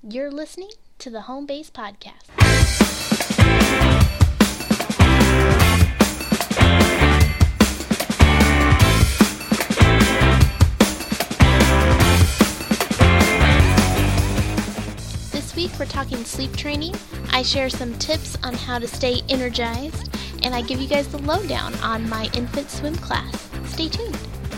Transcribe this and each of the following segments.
You're listening to the Home Base Podcast. This week we're talking sleep training. I share some tips on how to stay energized, and I give you guys the lowdown on my infant swim class. Stay tuned.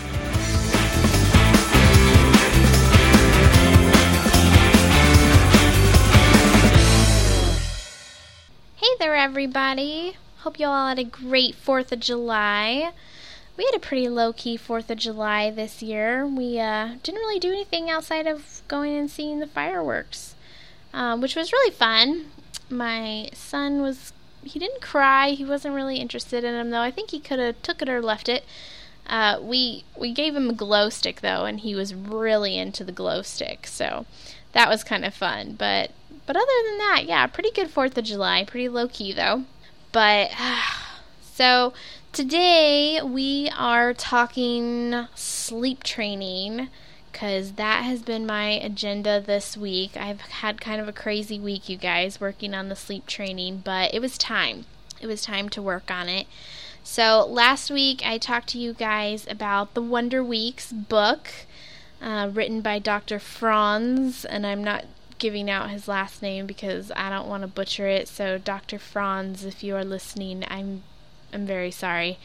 Hey there, everybody. Hope you all had a great 4th of July. We had a pretty low-key 4th of July this year. We didn't really do anything outside of going and seeing the fireworks, which was really fun. My son he didn't cry. He wasn't really interested in them, though. I think he could have took it or left it. We gave him a glow stick, though, and he was really into the glow stick, so that was kind of fun. But other than that, yeah, pretty good 4th of July. Pretty low-key, though. But, so, today we are talking sleep training, because that has been my agenda this week. I've had kind of a crazy week, you guys, working on the sleep training, but it was time. It was time to work on it. So, last week I talked to you guys about the Wonder Weeks book, written by Dr. Franz, and I'm not giving out his last name because I don't want to butcher it. So Dr. Franz, if you are listening, I'm very sorry.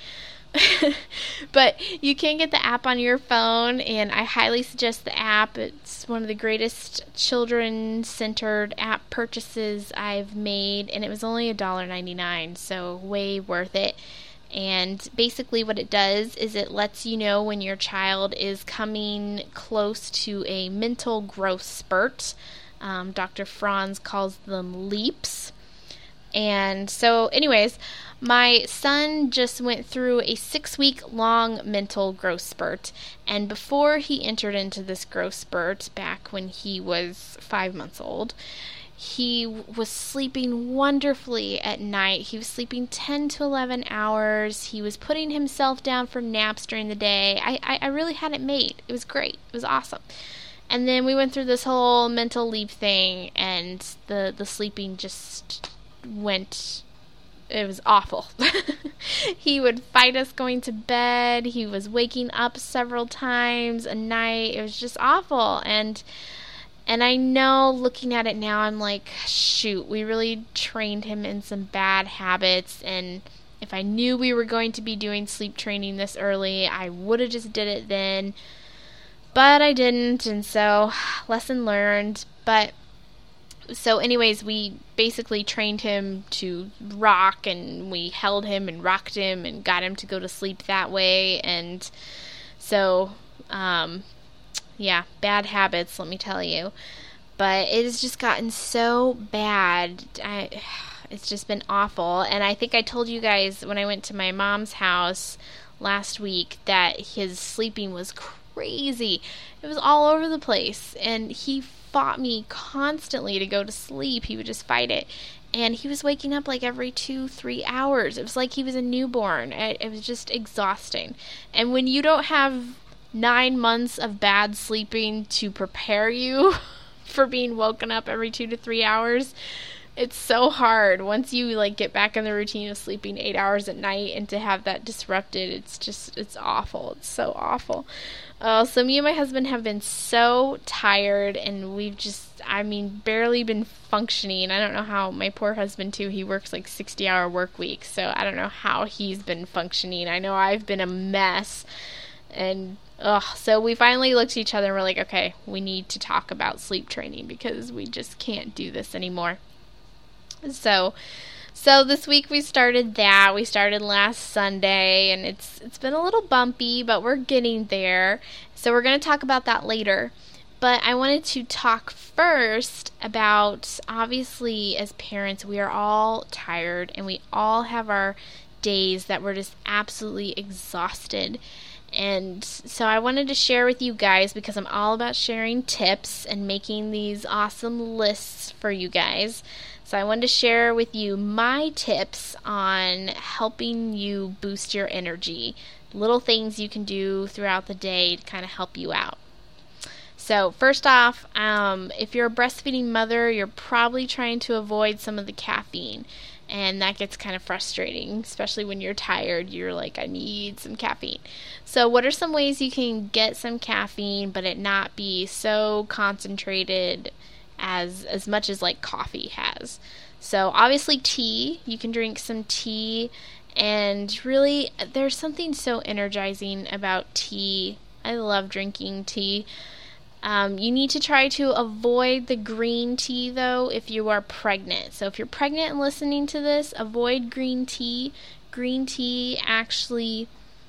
But you can get the app on your phone, and I highly suggest the app. It's one of the greatest children-centered app purchases I've made, and it was only $1.99, so way worth it. And basically what it does is it lets you know when your child is coming close to a mental growth spurt. Dr. Franz calls them leaps. And so anyways, my son just went through a 6-week-long mental growth spurt. And before he entered into this growth spurt, back when he was 5 months old, he was sleeping wonderfully at night. He was sleeping 10 to 11 hours. He was putting himself down for naps during the day. I really had it made. It was great. It was awesome. And then we went through this whole mental leap thing, and the sleeping just went, it was awful. He would fight us going to bed. He was waking up several times a night. It was just awful. And I know, looking at it now, I'm like, shoot, we really trained him in some bad habits, and if I knew we were going to be doing sleep training this early, I would have just did it then. But I didn't, and so, lesson learned. But, so anyways, we basically trained him to rock, and we held him and rocked him and got him to go to sleep that way. And so, yeah, bad habits, let me tell you. But it has just gotten so bad. It's just been awful. And I think I told you guys when I went to my mom's house last week that his sleeping was crazy. It was all over the place, and he fought me constantly to go to sleep. He would just fight it, and he was waking up like every 2-3 hours. It was like he was a newborn. It was just exhausting. And when you don't have 9 months of bad sleeping to prepare you for being woken up every 2 to 3 hours, it's so hard once you get back in the routine of sleeping 8 hours at night, and to have that disrupted, it's awful. It's so awful. So me and my husband have been so tired, and we've barely been functioning. I don't know how, my poor husband too, he works 60-hour work weeks, so I don't know how he's been functioning. I know I've been a mess, and so we finally looked at each other and we're like, okay, we need to talk about sleep training because we just can't do this anymore. So this week we started that. We started last Sunday, and it's been a little bumpy, but we're getting there. So we're going to talk about that later. But I wanted to talk first about, obviously, as parents, we are all tired, and we all have our days that we're just absolutely exhausted. And so I wanted to share with you guys, because I'm all about sharing tips and making these awesome lists for you guys. So I wanted to share with you my tips on helping you boost your energy. Little things you can do throughout the day to kind of help you out. So So first off, if you're a breastfeeding mother, you're probably trying to avoid some of the caffeine. And that gets kind of frustrating, especially when you're tired. You're like, I need some caffeine. So what are some ways you can get some caffeine, but it not be so concentrated as much as like coffee has? So obviously tea. You can drink some tea. And really, there's something so energizing about tea. I love drinking tea. You need to try to avoid the green tea, though, if you are pregnant. So if you're pregnant and listening to this, avoid green tea. Green tea actually,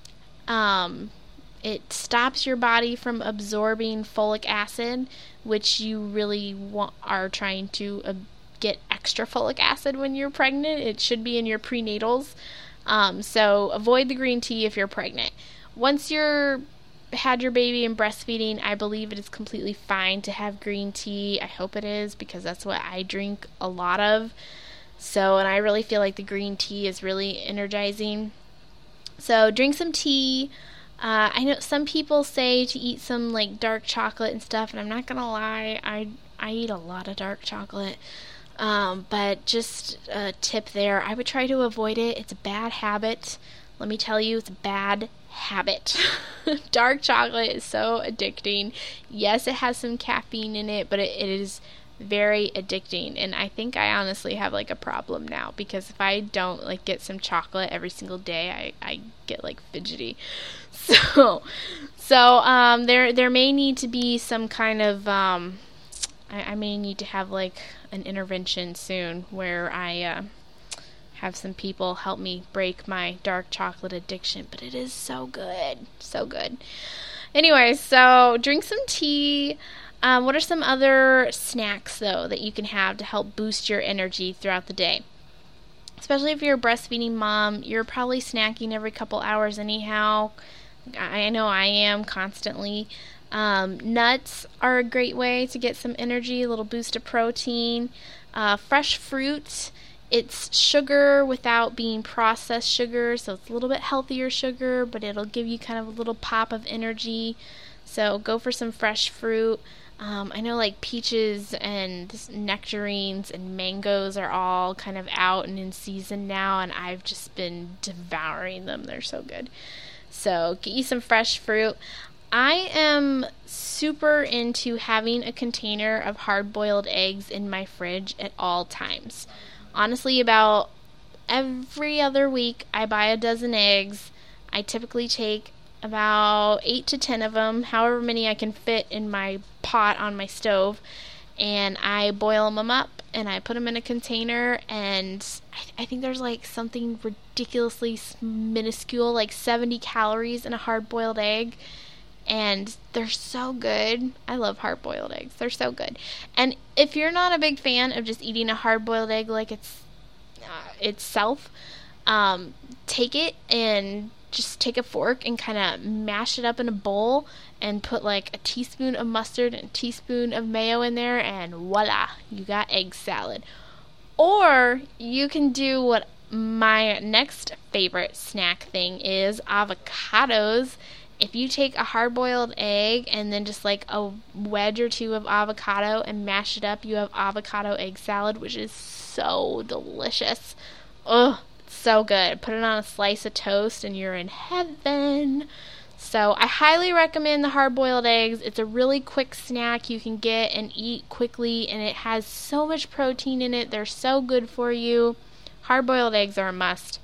it stops your body from absorbing folic acid, which you really are trying to get extra folic acid when you're pregnant. It should be in your prenatals. So avoid the green tea if you're pregnant. Once you're had your baby and breastfeeding, I believe it is completely fine to have green tea. I hope it is, because that's what I drink a lot of. So, and I really feel like the green tea is really energizing. So drink some tea. I know some people say to eat some like dark chocolate and stuff, and I'm not gonna lie, I eat a lot of dark chocolate. But just a tip there, I would try to avoid it. It's a bad habit. Let me tell you, it's a bad habit. Dark chocolate is so addicting. Yes, it has some caffeine in it, but it is very addicting. And I think I honestly have like a problem now, because if I don't like get some chocolate every single day, I get like fidgety. So there may need to be some kind of I may need to have like an intervention soon where I have some people help me break my dark chocolate addiction, but it is so good. So good. Anyway, so drink some tea. What are some other snacks, though, that you can have to help boost your energy throughout the day? Especially if you're a breastfeeding mom, you're probably snacking every couple hours anyhow. I know I am constantly. Nuts are a great way to get some energy, a little boost of protein. Fresh fruit. It's sugar without being processed sugar, so it's a little bit healthier sugar, but it'll give you kind of a little pop of energy. So go for some fresh fruit. I know like peaches and nectarines and mangoes are all kind of out and in season now, and I've just been devouring them. They're so good. So get you some fresh fruit. I am super into having a container of hard-boiled eggs in my fridge at all times. Honestly, about every other week, I buy a dozen eggs. I typically take about 8 to 10 of them, however many I can fit in my pot on my stove, and I boil them up, and I put them in a container, and I think there's like something ridiculously minuscule, like 70 calories in a hard-boiled egg, and they're so good. I love hard-boiled eggs. They're so good. And if you're not a big fan of just eating a hard-boiled egg like it's itself, take it and just take a fork and kind of mash it up in a bowl and put like a teaspoon of mustard and a teaspoon of mayo in there, and voila, you got egg salad. Or you can do what my next favorite snack thing is, avocados. If you take a hard-boiled egg and then just like a wedge or two of avocado and mash it up, you have avocado egg salad, which is so delicious. Ugh, it's so good. Put it on a slice of toast and you're in heaven. So I highly recommend the hard-boiled eggs. It's a really quick snack you can get and eat quickly, and it has so much protein in it. They're so good for you. Hard-boiled eggs are a must.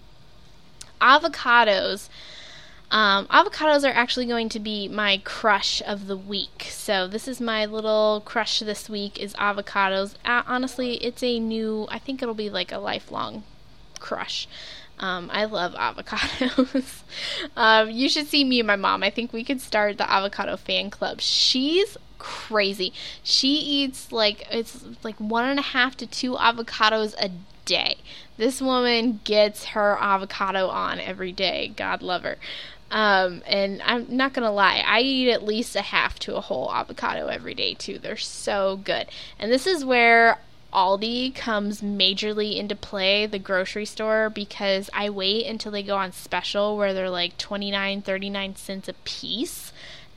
Avocados. Avocados are actually going to be my crush of the week. So this is my little crush this week is avocados. Honestly, it's I think it'll be like a lifelong crush. I love avocados. You should see me and my mom. I think we could start the avocado fan club. She's crazy. She eats it's like 1.5 to 2 avocados a day. This woman gets her avocado on every day. God love her. And I'm not gonna lie, I eat at least a half to a whole avocado every day too. They're so good. And this is where Aldi comes majorly into play, the grocery store, because I wait until they go on special where they're like 29, 39 cents a piece.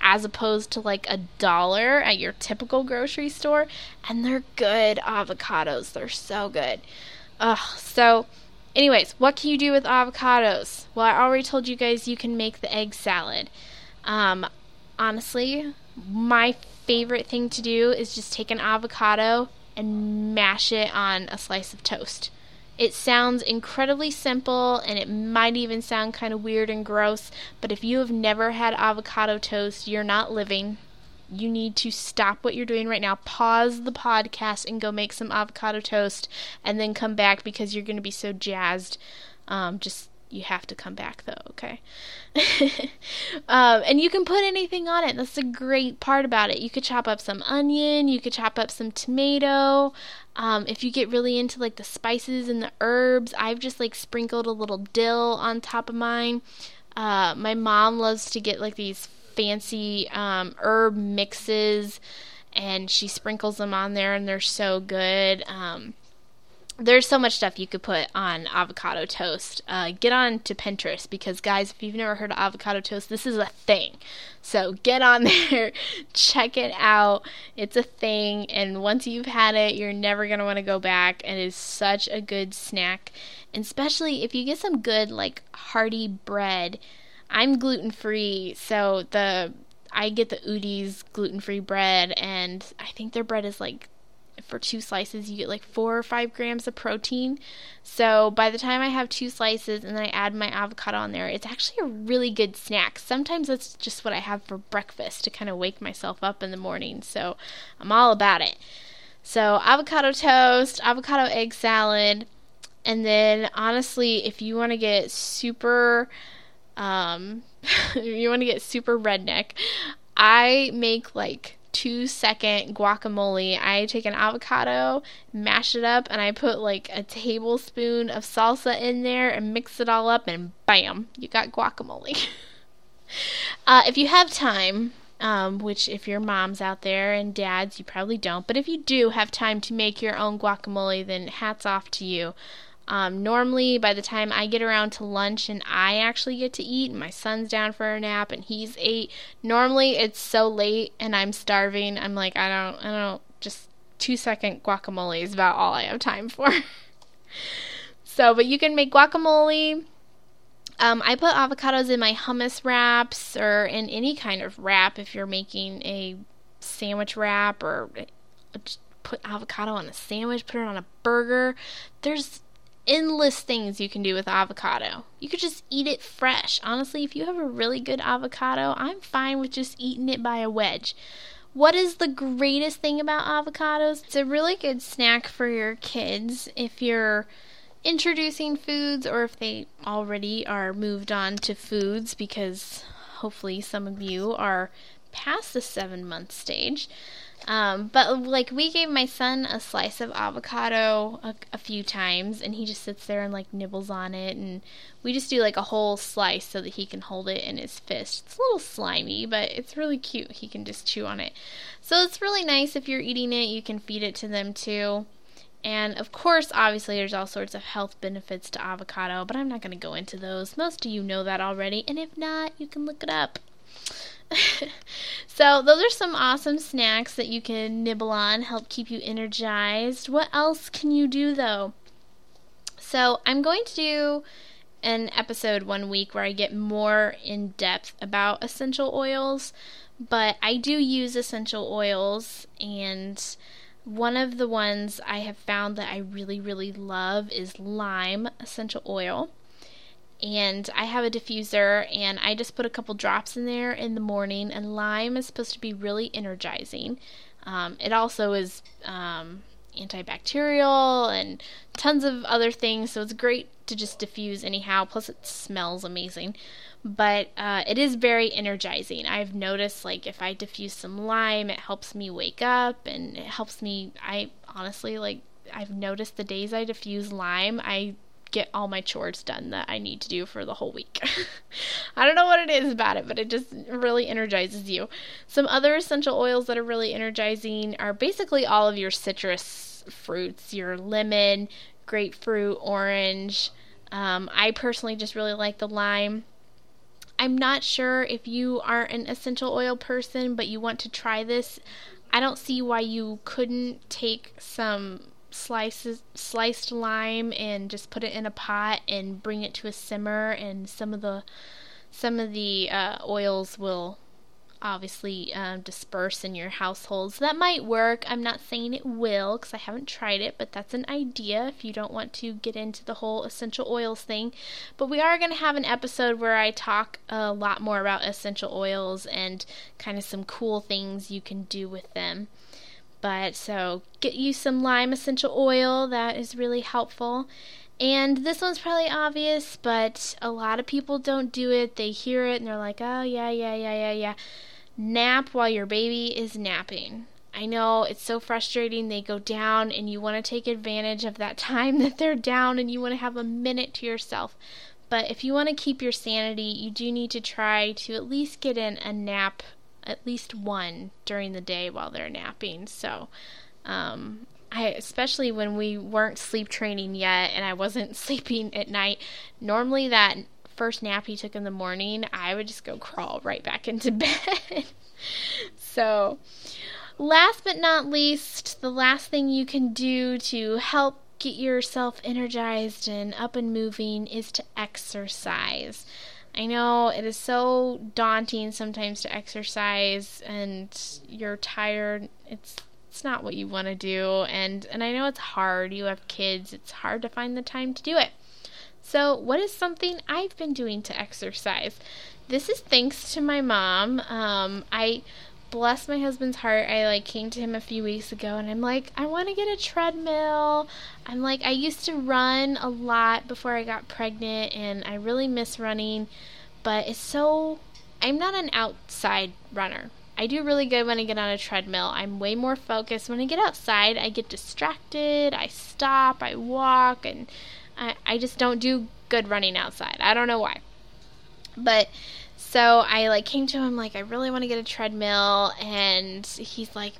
as opposed to like $1 at your typical grocery store. And they're good avocados. They're so good. So anyways, what can you do with avocados? Well, I already told you guys you can make the egg salad. Honestly, my favorite thing to do is just take an avocado and mash it on a slice of toast. It sounds incredibly simple, and it might even sound kind of weird and gross, but if you have never had avocado toast, you're not living. You need to stop what you're doing right now, pause the podcast, and go make some avocado toast, and then come back because you're going to be so jazzed. You have to come back, though, okay? And you can put anything on it. That's the great part about it. You could chop up some onion. You could chop up some tomato. If you get really into, like, the spices and the herbs, I've just, like, sprinkled a little dill on top of mine. My mom loves to get, like, these fancy herb mixes, and she sprinkles them on there, and they're so good. There's so much stuff you could put on avocado toast. Get on to Pinterest because, guys, if you've never heard of avocado toast, this is a thing. So get on there, check it out. It's a thing, and once you've had it, you're never going to want to go back. It is such a good snack, and especially if you get some good, like, hearty bread. I'm gluten-free, so I get the Udi's gluten-free bread, and I think their bread is, like, for 2 slices, you get like 4 or 5 grams of protein. So by the time I have 2 slices and then I add my avocado on there, it's actually a really good snack. Sometimes that's just what I have for breakfast to kind of wake myself up in the morning. So I'm all about it. So avocado toast, avocado egg salad, and then honestly, if you want to get super, redneck, I make like 2-second guacamole. I take an avocado, mash it up, and I put like a tablespoon of salsa in there and mix it all up, and bam, you got guacamole. If you have time, which if your mom's out there and dads, you probably don't, but if you do have time to make your own guacamole, then hats off to you. Normally, by the time I get around to lunch and I actually get to eat, and my son's down for a nap and he's 8, normally it's so late and I'm starving. I'm like, I don't, just 2-second guacamole is about all I have time for. So, but you can make guacamole. I put avocados in my hummus wraps or in any kind of wrap if you're making a sandwich wrap, or just put avocado on a sandwich, put it on a burger. There's endless things you can do with avocado. You could just eat it fresh. Honestly, if you have a really good avocado, I'm fine with just eating it by a wedge. What is the greatest thing about avocados? It's a really good snack for your kids if you're introducing foods, or if they already are moved on to foods, because hopefully some of you are past the 7-month stage. But like, we gave my son a slice of avocado a few times, and he just sits there and like nibbles on it, and we just do like a whole slice so that he can hold it in his fist. It's a little slimy, but it's really cute. He can just chew on it. So it's really nice. If you're eating it, you can feed it to them too. And of course, obviously, there's all sorts of health benefits to avocado, but I'm not going to go into those. Most of you know that already, and if not, you can look it up. So those are some awesome snacks that you can nibble on, help keep you energized. What else can you do, though? So I'm going to do an episode one week where I get more in depth about essential oils, but I do use essential oils, and one of the ones I have found that I really, really love is lime essential oil. And I have a diffuser, and I just put a couple drops in there in the morning, and lime is supposed to be really energizing. It also is antibacterial and tons of other things, so it's great to just diffuse anyhow, plus it smells amazing. But it is very energizing. I've noticed, like, if I diffuse some lime, it helps me wake up, and it helps me, I honestly, like, I've noticed the days I diffuse lime, I get all my chores done that I need to do for the whole week. I don't know what it is about it, but it just really energizes you. Some other essential oils that are really energizing are basically all of your citrus fruits, your lemon, grapefruit, orange. I personally just really like the lime. I'm not sure if you are an essential oil person, but you want to try this. I don't see why you couldn't take some sliced lime and just put it in a pot and bring it to a simmer, and some of the oils will obviously disperse in your household. So that might work. I'm not saying it will because I haven't tried it, but that's an idea if you don't want to get into the whole essential oils thing. But we are going to have an episode where I talk a lot more about essential oils and kind of some cool things you can do with them. But so get you some lime essential oil. That is really helpful. And this one's probably obvious, but a lot of people don't do it. They hear it and they're like, oh, yeah. Nap while your baby is napping. I know it's so frustrating. They go down and you want to take advantage of that time that they're down and you want to have a minute to yourself. But if you want to keep your sanity, you do need to try to at least get in a nap, at least one during the day while they're napping. So, especially when we weren't sleep training yet and I wasn't sleeping at night, normally that first nap he took in the morning, I would just go crawl right back into bed. So, last but not least, the last thing you can do to help get yourself energized and up and moving is to exercise. I know it is so daunting sometimes to exercise and you're tired. It's not what you want to do, and I know it's hard. You have kids. It's hard to find the time to do it. So what is something I've been doing to exercise? This is thanks to my mom. I bless my husband's heart. I came to him a few weeks ago and I'm like, I want to get a treadmill. I'm like, I used to run a lot before I got pregnant and I really miss running, but I'm not an outside runner. I do really good when I get on a treadmill. I'm way more focused. When I get outside, I get distracted. I stop, I walk, and I just don't do good running outside. I don't know why. But so I came to him I really want to get a treadmill, and he's like,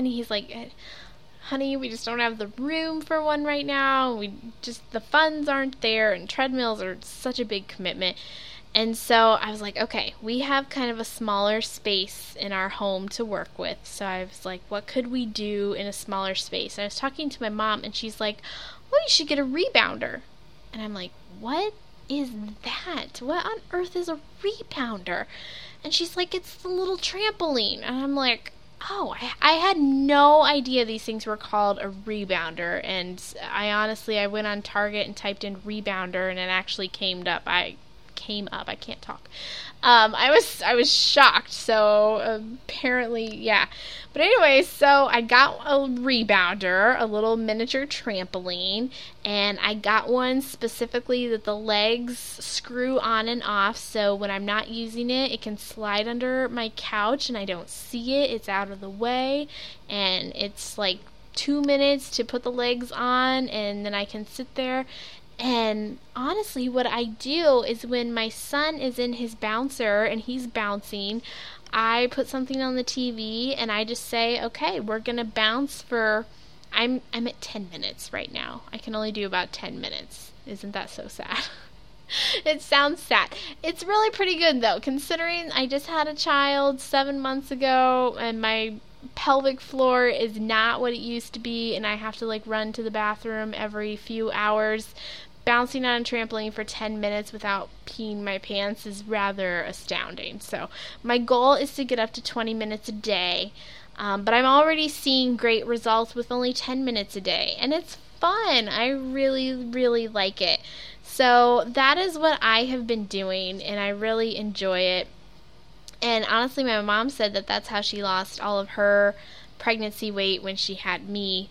honey, we just don't have the room for one right now. The funds aren't there, and treadmills are such a big commitment. And so I was like, okay, we have kind of a smaller space in our home to work with. So I was like, what could we do in a smaller space? And I was talking to my mom, and she's like, well, you should get a rebounder. And I'm like, what is that? What on earth is a rebounder? And she's like, it's the little trampoline. And I'm like, oh, I had no idea these things were called a rebounder. And I went on Target and typed in rebounder, and it actually came up. I can't talk. I was shocked. So apparently, yeah. But anyway, so I got a rebounder, a little miniature trampoline, and I got one specifically that the legs screw on and off. So when I'm not using it, it can slide under my couch and I don't see it. It's out of the way, and it's 2 minutes to put the legs on, and then I can sit there. And honestly, what I do is when my son is in his bouncer and he's bouncing, I put something on the TV and I just say, okay, we're going to bounce for, I'm at 10 minutes right now. I can only do about 10 minutes. Isn't that so sad? It sounds sad. It's really pretty good though, considering I just had a child 7 months ago and my pelvic floor is not what it used to be, and I have to run to the bathroom every few hours. Bouncing on a trampoline for 10 minutes without peeing my pants is rather astounding. So my goal is to get up to 20 minutes a day, but I'm already seeing great results with only 10 minutes a day, and it's fun. I really, really like it. So that is what I have been doing, and I really enjoy it. And honestly, my mom said that that's how she lost all of her pregnancy weight when she had me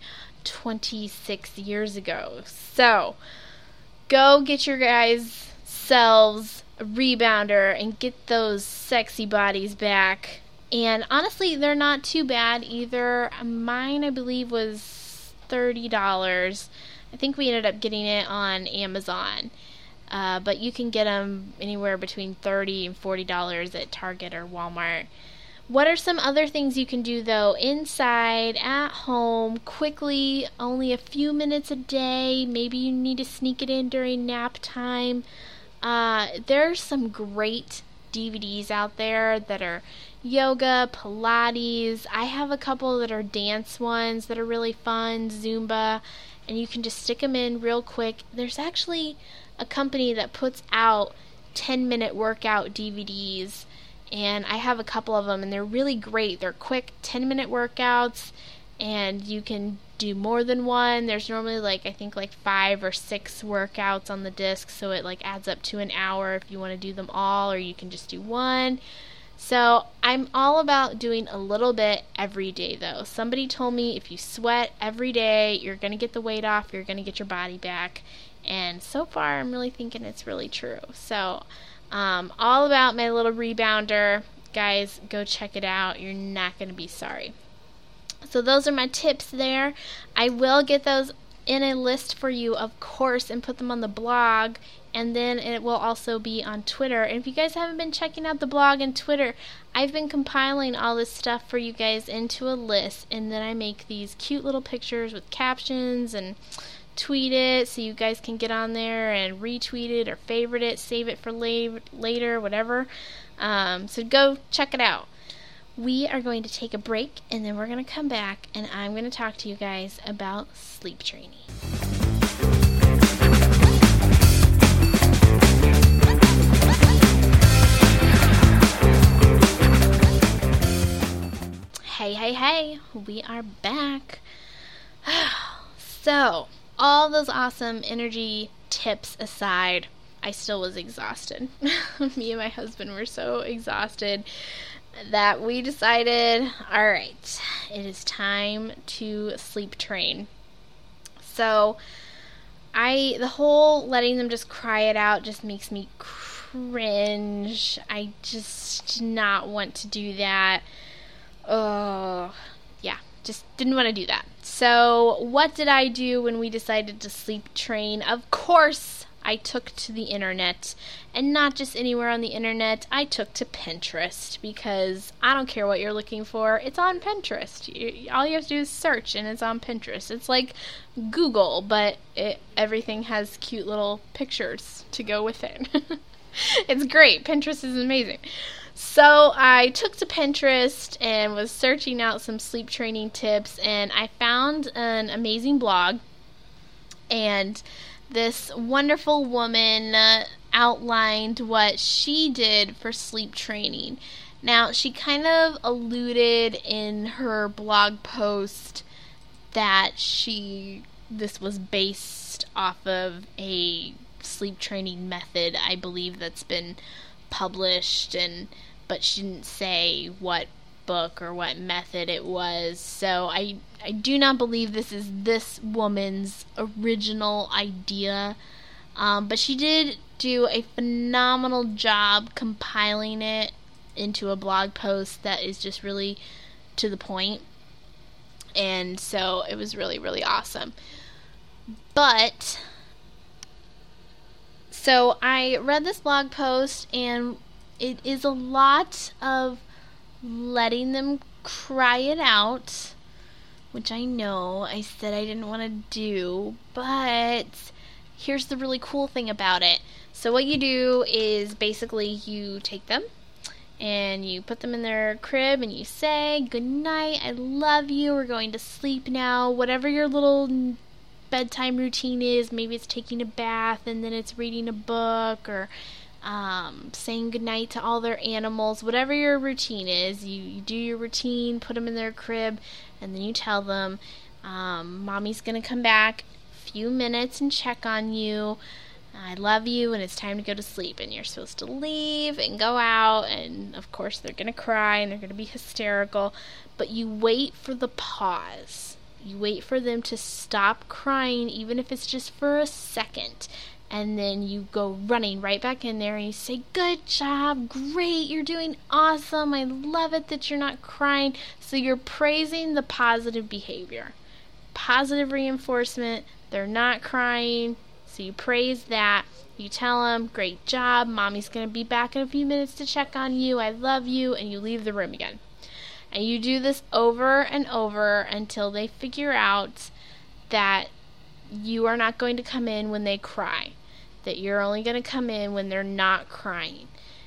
26 years ago. So go get your guys' selves a rebounder and get those sexy bodies back. And honestly, they're not too bad either. Mine, I believe, was $30. I think we ended up getting it on Amazon. But you can get them anywhere between $30 and $40 at Target or Walmart. What are some other things you can do, though, inside, at home, quickly, only a few minutes a day? Maybe you need to sneak it in during nap time. There's some great DVDs out there that are yoga, Pilates. I have a couple that are dance ones that are really fun, Zumba, and you can just stick them in real quick. There's actually a company that puts out 10-minute workout DVDs, and I have a couple of them, and they're really great. They're quick 10-minute workouts, and you can do more than one. There's normally I think 5 or 6 workouts on the disc, so it adds up to an hour if you want to do them all, or you can just do one. So I'm all about doing a little bit every day, though. Somebody told me if you sweat every day, you're going to get the weight off, you're going to get your body back. And so far, I'm really thinking it's really true. So, all about my little rebounder. Guys, go check it out. You're not going to be sorry. So those are my tips there. I will get those in a list for you, of course, and put them on the blog. And then it will also be on Twitter. And if you guys haven't been checking out the blog and Twitter, I've been compiling all this stuff for you guys into a list. And then I make these cute little pictures with captions and tweet it so you guys can get on there and retweet it or favorite it, save it for later, whatever. So go check it out. We are going to take a break, and then we're going to come back, and I'm going to talk to you guys about sleep training. Hey, we are back. So, all those awesome energy tips aside, I still was exhausted. Me and my husband were so exhausted that we decided, all right, it is time to sleep train. So, the whole letting them just cry it out just makes me cringe. I just did not want to do that. Just didn't want to do that. So what did I do when we decided to sleep train? Of course, I took to the internet, and not just anywhere on the internet. I took to Pinterest, because I don't care what you're looking for. It's on Pinterest. All you have to do is search, and it's on Pinterest. It's like Google, but everything has cute little pictures to go with it. It's great. Pinterest is amazing. So I took to Pinterest and was searching out some sleep training tips, and I found an amazing blog, and this wonderful woman outlined what she did for sleep training. Now, she kind of alluded in her blog post that this was based off of a sleep training method, I believe, that's been published, but she didn't say what book or what method it was. So I do not believe this is this woman's original idea, but she did do a phenomenal job compiling it into a blog post that is just really to the point, and so it was really, really awesome. But so I read this blog post, and it is a lot of letting them cry it out, which I know I said I didn't want to do, but here's the really cool thing about it. So what you do is basically you take them and you put them in their crib and you say, "Good night, I love you, we're going to sleep now." Whatever your little bedtime routine is, maybe it's taking a bath and then it's reading a book, or saying goodnight to all their animals. Whatever your routine is, you do your routine, put them in their crib, and then you tell them, Mommy's going to come back a few minutes and check on you. I love you, and it's time to go to sleep. And you're supposed to leave and go out, and of course they're going to cry and they're going to be hysterical, but you wait for the pause. You wait for them to stop crying, even if it's just for a second. And then you go running right back in there and you say, "Good job, great, you're doing awesome, I love it that you're not crying." So you're praising the positive behavior. Positive reinforcement, they're not crying, so you praise that. You tell them, "Great job, Mommy's going to be back in a few minutes to check on you, I love you," and you leave the room again. And you do this over and over until they figure out that you are not going to come in when they cry, that you're only going to come in when they're not crying.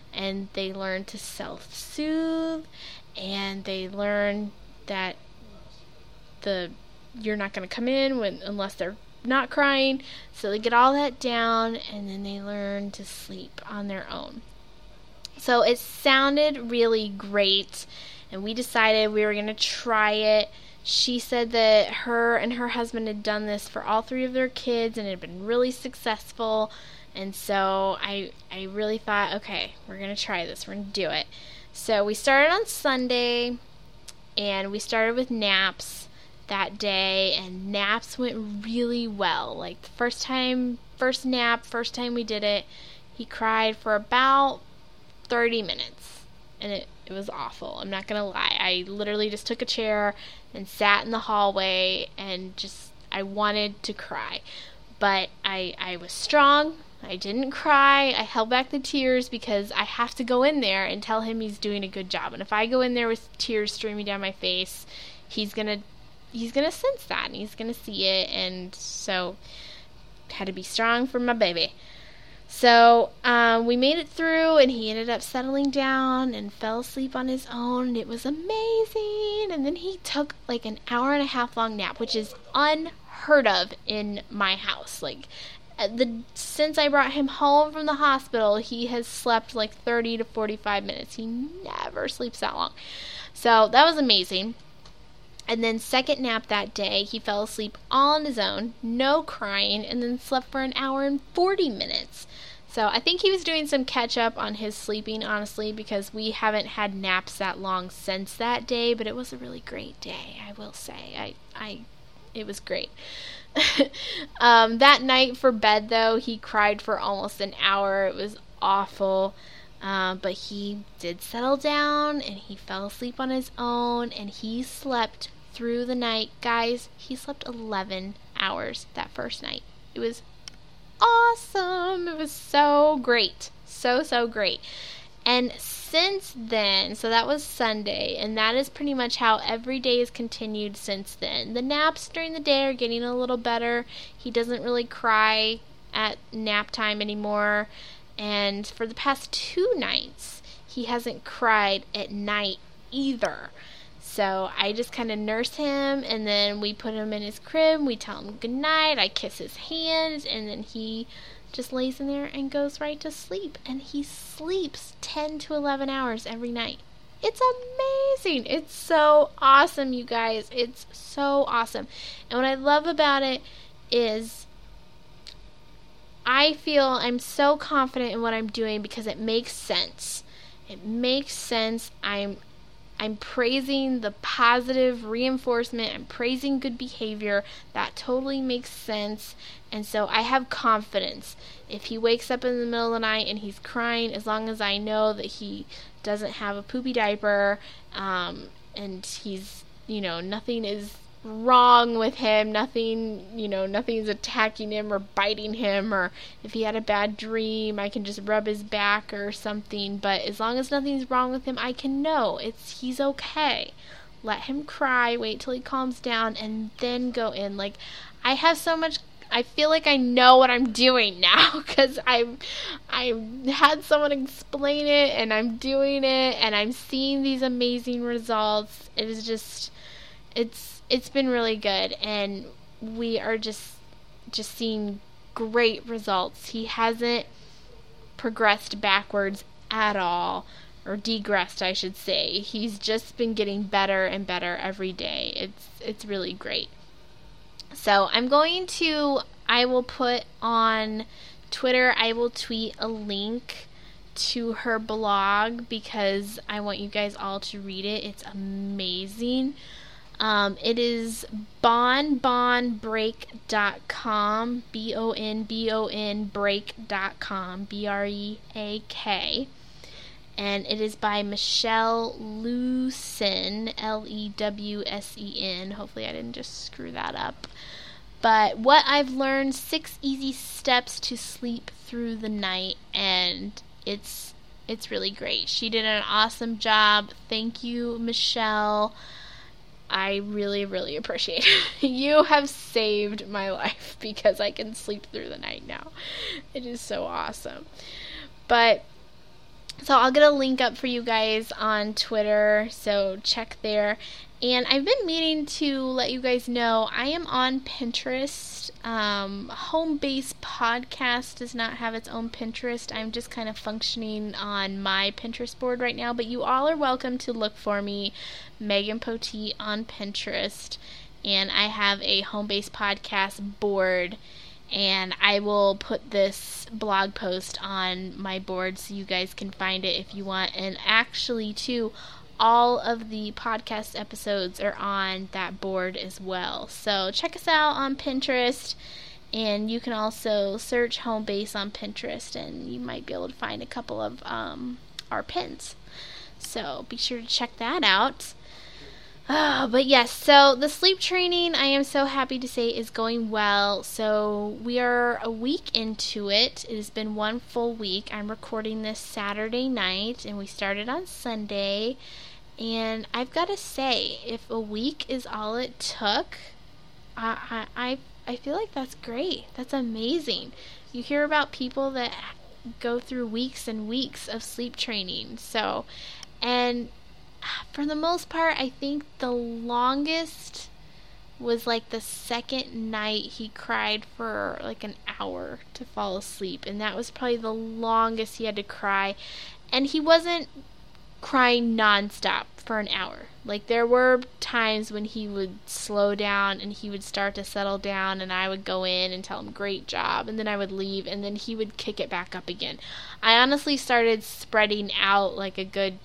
and they learn to self-soothe, and they learn that you're not going to come in unless they're not crying. So they get all that down, and then they learn to sleep on their own. So it sounded really great, and we decided we were going to try it. She said that her and her husband had done this for all 3 of their kids, and it had been really successful. And so I really thought, okay, we're going to try this. We're going to do it. So we started on Sunday, and we started with naps that day, and naps went really well. Like the first time we did it, he cried for about 30 minutes, and it was awful. I'm not gonna lie. I literally just took a chair and sat in the hallway, and I wanted to cry. But I was strong. I didn't cry. I held back the tears because I have to go in there and tell him he's doing a good job. And if I go in there with tears streaming down my face, he's gonna sense that, and he's gonna see it. And so had to be strong for my baby. So we made it through, and he ended up settling down and fell asleep on his own. It was amazing. And then he took like an 1.5 hour long nap, which is unheard of in my house. Like since I brought him home from the hospital, he has slept like 30 to 45 minutes. He never sleeps that long. So that was amazing. And then second nap that day, he fell asleep all on his own, no crying, and then slept for 1 hour and 40 minutes. So I think he was doing some catch up on his sleeping, honestly, because we haven't had naps that long since that day, but it was a really great day, I will say. It was great. That night for bed, though, he cried for almost 1 hour. It was awful. But he did settle down, and he fell asleep on his own, and he slept through the night. Guys, he slept 11 hours that first night. It was awesome. It was so great. So great. And since then, so that was Sunday, and that is pretty much how every day has continued since then. The naps during the day are getting a little better. He doesn't really cry at nap time anymore. And for the past 2 nights, he hasn't cried at night either. So I just kind of nurse him, and then we put him in his crib, we tell him goodnight, I kiss his hand, and then he just lays in there and goes right to sleep. And he sleeps 10 to 11 hours every night. It's amazing. It's so awesome, you guys. It's so awesome. And what I love about it is I feel I'm so confident in what I'm doing because it makes sense. It makes sense. I'm praising the positive reinforcement. I'm praising good behavior. That totally makes sense. And so I have confidence. If he wakes up in the middle of the night and he's crying, as long as I know that he doesn't have a poopy diaper, and he's, nothing is wrong with him, nothing's attacking him or biting him, or if he had a bad dream, I can just rub his back or something. But as long as nothing's wrong with him, I can know he's okay. Let him cry, wait till he calms down, and then go in. Like, I feel like I know what I'm doing now because I had someone explain it, and I'm doing it, and I'm seeing these amazing results. It is just, it's been really good, and we are just seeing great results. He hasn't progressed backwards at all, or degressed, I should say. He's just been getting better and better every day. It's really great. So I will put on Twitter, I will tweet a link to her blog because I want you guys all to read it. It's amazing. It is bonbonbreak.com, bonbonbreak.com, BREAK. And it is by Michelle Lewsen, Lewsen. Hopefully I didn't just screw that up. But what I've learned, 6 easy steps to sleep through the night, and it's really great. She did an awesome job. Thank you, Michelle. I really, really appreciate it. You have saved my life because I can sleep through the night now. It is so awesome. But So I'll get a link up for you guys on Twitter, so check there. And I've been meaning to let you guys know I am on Pinterest. Home Base Podcast does not have its own Pinterest. I'm just kind of functioning on my Pinterest board right now, but you all are welcome to look for me, Megan Poteet, on Pinterest. And I have a Home Base Podcast board, and I will put this blog post on my board so you guys can find it if you want. And actually, too, all of the podcast episodes are on that board as well. So check us out on Pinterest, and you can also search Home Base on Pinterest, and you might be able to find a couple of our pins. So be sure to check that out. But yes, so the sleep training, I am so happy to say, is going well. So we are a week into it. It has been one full week. I'm recording this Saturday night, and we started on Sunday. And I've got to say, if a week is all it took, I feel like that's great. That's amazing. You hear about people that go through weeks and weeks of sleep training. So, and for the most part, I think the longest was like the second night he cried for like an hour to fall asleep. And that was probably the longest he had to cry. And he wasn't crying nonstop for an hour. Like, there were times when he would slow down and he would start to settle down, and I would go in and tell him great job, and then I would leave, and then he would kick it back up again. I honestly started spreading out like a good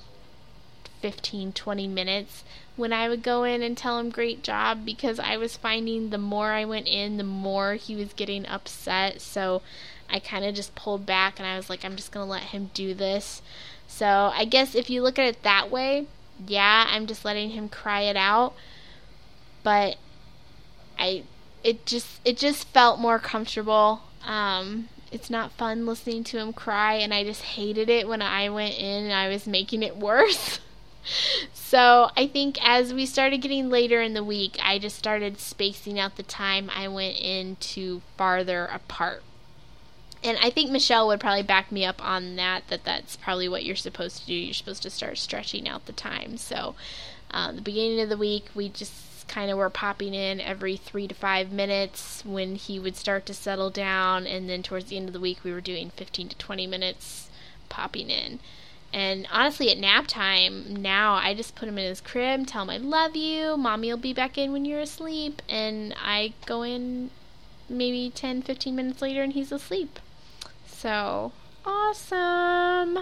15-20 minutes when I would go in and tell him great job, because I was finding the more I went in, the more he was getting upset. So I kind of just pulled back, and I was like, I'm just going to let him do this. So I guess if you look at it that way, yeah, I'm just letting him cry it out. But it just felt more comfortable. It's not fun listening to him cry, and I just hated it when I went in and I was making it worse. So I think as we started getting later in the week, I just started spacing out the time I went into farther apart. And I think Michelle would probably back me up on that's probably what you're supposed to do. You're supposed to start stretching out the time. So the beginning of the week, we just kind of were popping in every 3 to 5 minutes when he would start to settle down. And then towards the end of the week, we were doing 15 to 20 minutes popping in. And honestly, at nap time, now I just put him in his crib, tell him I love you, Mommy will be back in when you're asleep. And I go in maybe 10, 15 minutes later and he's asleep. So, awesome.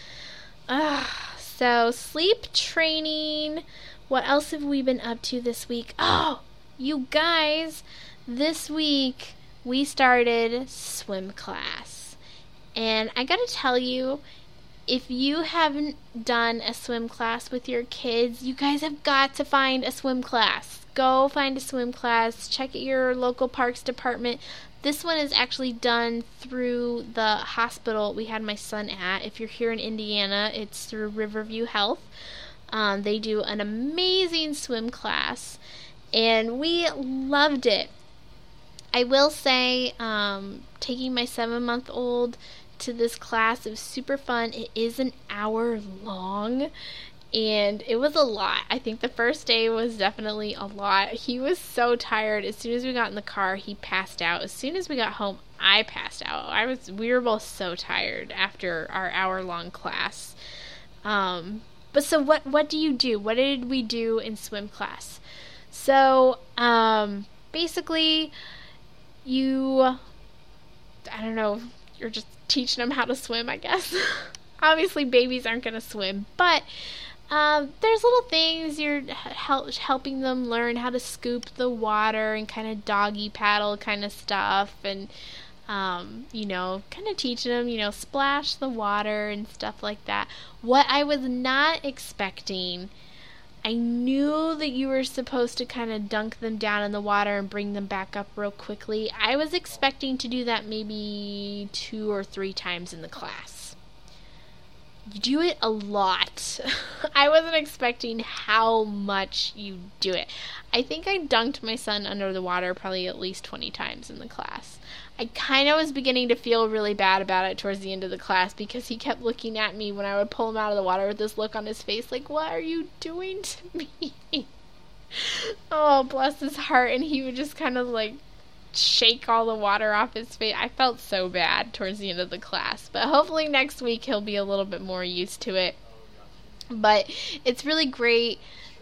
So, sleep training. What else have we been up to this week? Oh, you guys, this week we started swim class. And I gotta tell you, if you haven't done a swim class with your kids, you guys have got to find a swim class. Go find a swim class. Check at your local parks department. This one is actually done through the hospital we had my son at. If you're here in Indiana, it's through Riverview Health. They do an amazing swim class, and we loved it. I will say, taking my 7-month-old to this class, it was super fun. It is an hour long, and it was a lot. I think the first day was definitely a lot. He was so tired. As soon as we got in the car, he passed out. As soon as we got home, I passed out. We were both so tired after our hour-long class. But so what do you do? What did we do in swim class? So, basically, I don't know, you're just teaching them how to swim, I guess. Obviously, babies aren't going to swim, but there's little things. You're helping them learn how to scoop the water and kind of doggy paddle kind of stuff, and kind of teaching them, splash the water and stuff like that. What I was not expecting, I knew that you were supposed to kind of dunk them down in the water and bring them back up real quickly. I was expecting to do that maybe 2 or 3 times in the class. You do it a lot. I wasn't expecting how much you do it. I think I dunked my son under the water probably at least 20 times in the class. I kind of was beginning to feel really bad about it towards the end of the class because he kept looking at me when I would pull him out of the water with this look on his face like, what are you doing to me? Oh, bless his heart. And he would just kind of like shake all the water off his face. I felt so bad towards the end of the class. But hopefully next week he'll be a little bit more used to it. But it's really great.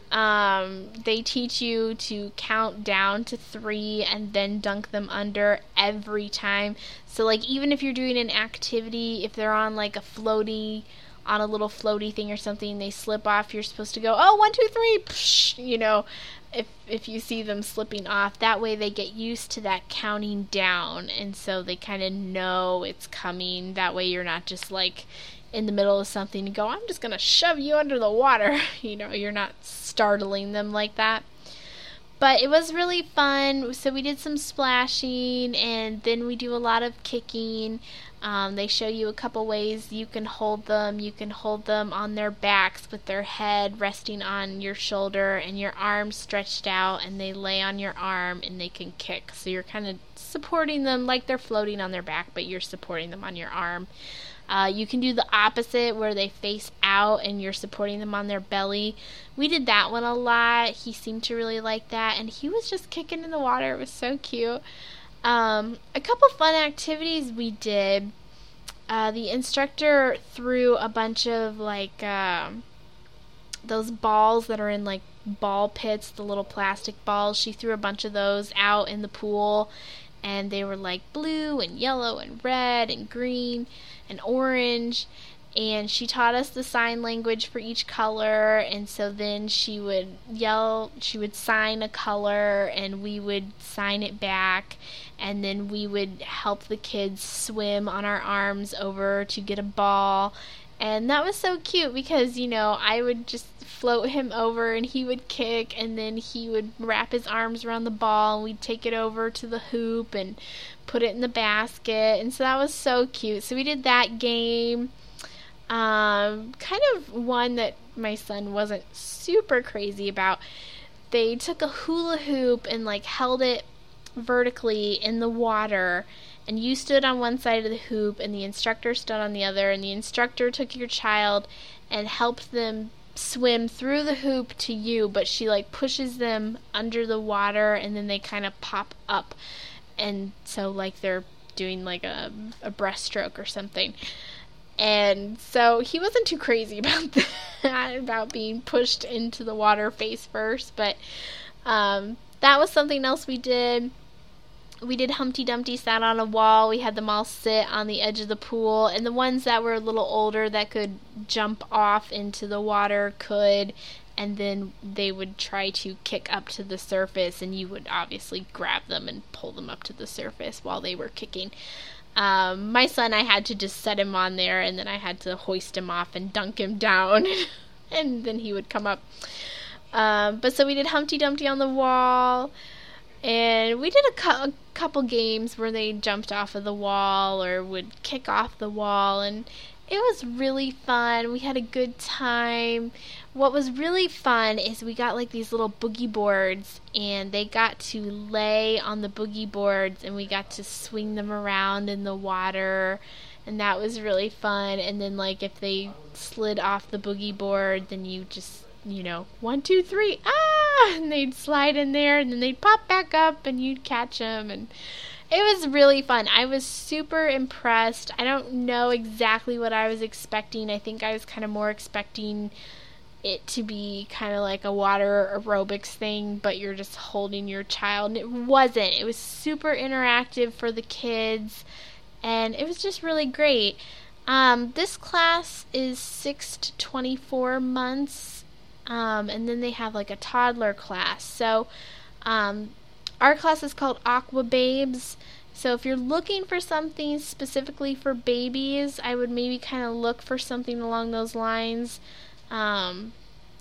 They teach you to count down to 3 and then dunk them under every time. So like even if you're doing an activity, if they're on like on a little floaty thing or something, they slip off, you're supposed to go, oh, 1, 2, 3, psh, you know, if you see them slipping off. That way they get used to that counting down, and so they kind of know it's coming. That way you're not just like in the middle of something and go, I'm just going to shove you under the water. You know, you're not startling them like that. But it was really fun. So we did some splashing, and then we do a lot of kicking. They show you a couple ways you can hold them. You can hold them on their backs with their head resting on your shoulder and your arms stretched out, and they lay on your arm and they can kick. So you're kind of supporting them like they're floating on their back, but you're supporting them on your arm. You can do the opposite where they face out and you're supporting them on their belly. We did that one a lot. He seemed to really like that, and he was just kicking in the water. It was so cute. A couple fun activities we did. The instructor threw a bunch of like those balls that are in like ball pits, the little plastic balls. She threw a bunch of those out in the pool, and they were like blue and yellow and red and green and orange, and she taught us the sign language for each color. And so then she would sign a color and we would sign it back, and then we would help the kids swim on our arms over to get a ball. And that was so cute because, you know, I would just float him over and he would kick, and then he would wrap his arms around the ball and we'd take it over to the hoop and put it in the basket. And so that was so cute. So we did that game. Kind of one that my son wasn't super crazy about. They took a hula hoop and like held it vertically in the water, and you stood on one side of the hoop and the instructor stood on the other, and the instructor took your child and helped them swim through the hoop to you, but she like pushes them under the water and then they kind of pop up, and so like they're doing like a breaststroke or something. And so he wasn't too crazy about that, about being pushed into the water face first, but that was something else we did. We did Humpty Dumpty sat on a wall. We had them all sit on the edge of the pool, and the ones that were a little older that could jump off into the water could, and then they would try to kick up to the surface, and you would obviously grab them and pull them up to the surface while they were kicking. My son, I had to just set him on there, and then I had to hoist him off and dunk him down, and then he would come up. But so we did Humpty Dumpty on the wall, and we did a couple games where they jumped off of the wall or would kick off the wall, and it was really fun. We had a good time. What was really fun is we got like these little boogie boards, and they got to lay on the boogie boards, and we got to swing them around in the water, and that was really fun. And then like if they slid off the boogie board, then you just, you know, 1, 2, 3, and they'd slide in there, and then they'd pop back up, and you'd catch them, and it was really fun. I was super impressed. I don't know exactly what I was expecting. I think I was kind of more expecting it to be kind of like a water aerobics thing, but you're just holding your child, and it wasn't. It was super interactive for the kids, and it was just really great. This class is 6 to 24 months. And then they have like a toddler class. So our class is called Aqua Babes. So if you're looking for something specifically for babies, I would maybe kind of look for something along those lines. And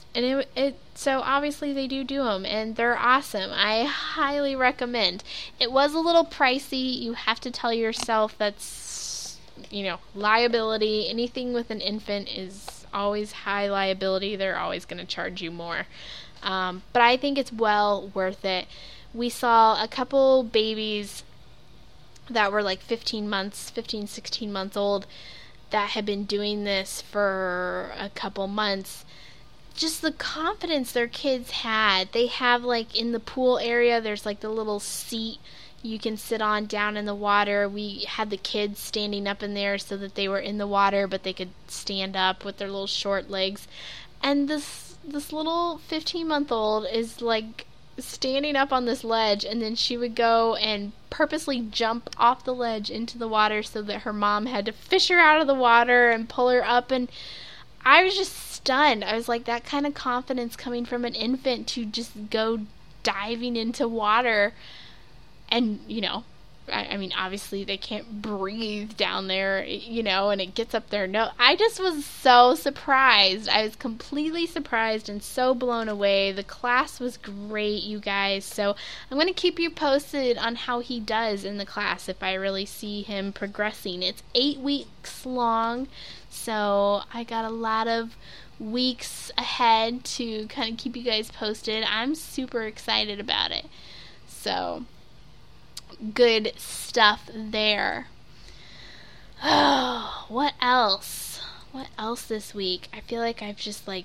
so obviously they do them, and they're awesome. I highly recommend. It was a little pricey. You have to tell yourself that's liability. Anything with an infant is always high liability. They're always going to charge you more. But I think it's well worth it. We saw a couple babies that were like 16 months old that had been doing this for a couple months. Just the confidence their kids had. They have, like, in the pool area, there's like the little seat you can sit on down in the water. We had the kids standing up in there so that they were in the water, but they could stand up with their little short legs. And this little 15-month-old is like standing up on this ledge, and then she would go and purposely jump off the ledge into the water so that her mom had to fish her out of the water and pull her up. And I was just stunned. I was like, that kind of confidence coming from an infant to just go diving into water. And, I mean, obviously they can't breathe down there, and it gets up their nose. I just was so surprised. I was completely surprised and so blown away. The class was great, you guys. So I'm going to keep you posted on how he does in the class if I really see him progressing. It's 8 weeks long, so I got a lot of weeks ahead to kind of keep you guys posted. I'm super excited about it. So good stuff there. Oh, what else? What else this week? I feel like I've just blah,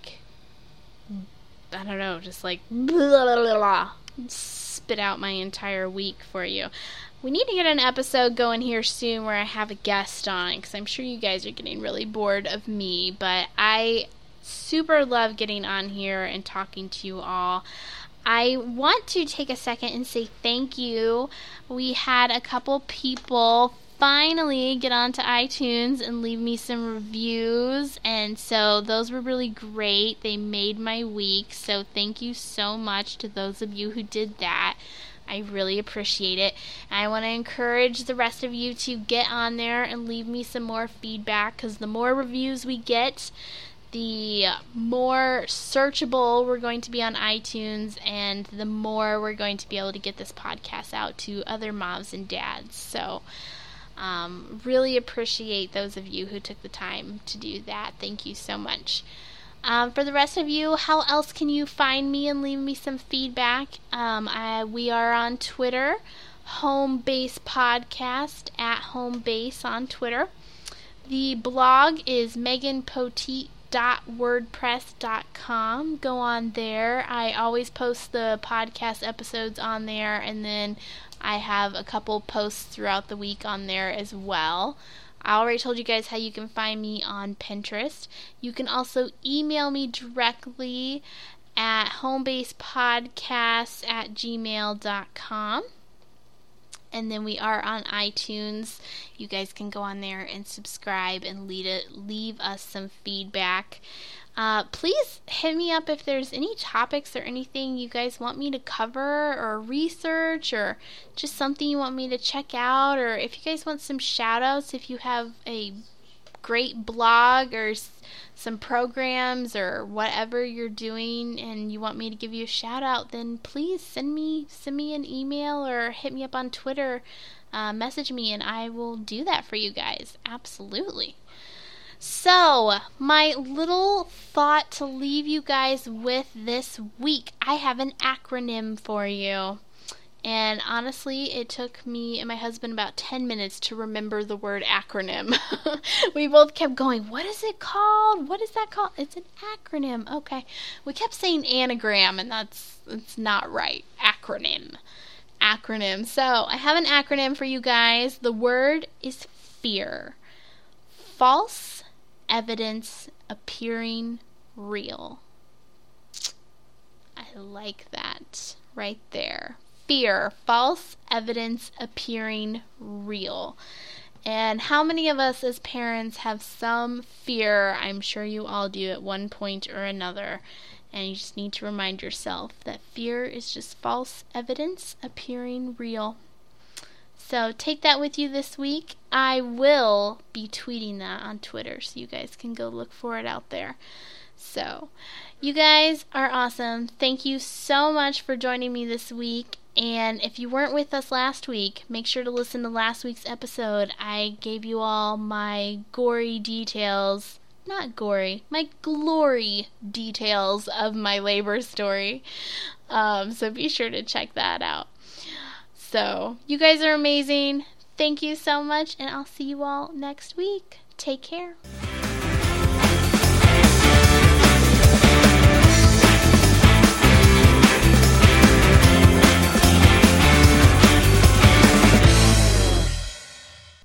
blah, blah, blah, spit out my entire week for you. We need to get an episode going here soon where I have a guest on, because I'm sure you guys are getting really bored of me, but I super love getting on here and talking to you all. I want to take a second and say thank you. We had a couple people finally get onto iTunes and leave me some reviews, and so those were really great. They made my week, so thank you so much to those of you who did that. I really appreciate it. I want to encourage the rest of you to get on there and leave me some more feedback, because the more reviews we get, the more searchable we're going to be on iTunes, and the more we're going to be able to get this podcast out to other moms and dads. So really appreciate those of you who took the time to do that. Thank you so much. For the rest of you, how else can you find me and leave me some feedback? We are on Twitter, Homebase Podcast, at Homebase on Twitter. The blog is meganpoteet.wordpress.com. Go on there. I always post the podcast episodes on there, and then I have a couple posts throughout the week on there as well. I already told you guys how you can find me on Pinterest. You can also email me directly at homebasepodcasts@gmail.com. And then we are on iTunes. You guys can go on there and subscribe and leave us some feedback. Please hit me up if there's any topics or anything you guys want me to cover or research, or just something you want me to check out, or if you guys want some shout outs, if you have a great blog or some programs or whatever you're doing and you want me to give you a shout out, then please send me an email or hit me up on Twitter, message me, and I will do that for you guys. Absolutely. So, my little thought to leave you guys with this week, I have an acronym for you. And honestly, it took me and my husband about 10 minutes to remember the word acronym. We both kept going, what is it called? What is that called? It's an acronym. Okay. We kept saying anagram, and it's not right. Acronym. So, I have an acronym for you guys. The word is fear. False evidence appearing real. I like that right there. Fear, false evidence appearing real. And how many of us as parents have some fear? I'm sure you all do at one point or another. And you just need to remind yourself that fear is just false evidence appearing real. So take that with you this week. I will be tweeting that on Twitter, so you guys can go look for it out there. So, you guys are awesome. Thank you so much for joining me this week. And if you weren't with us last week, make sure to listen to last week's episode. I gave you all my gory details. Not gory, my glory details of my labor story. So be sure to check that out. So, you guys are amazing. Thank you so much, and I'll see you all next week. Take care.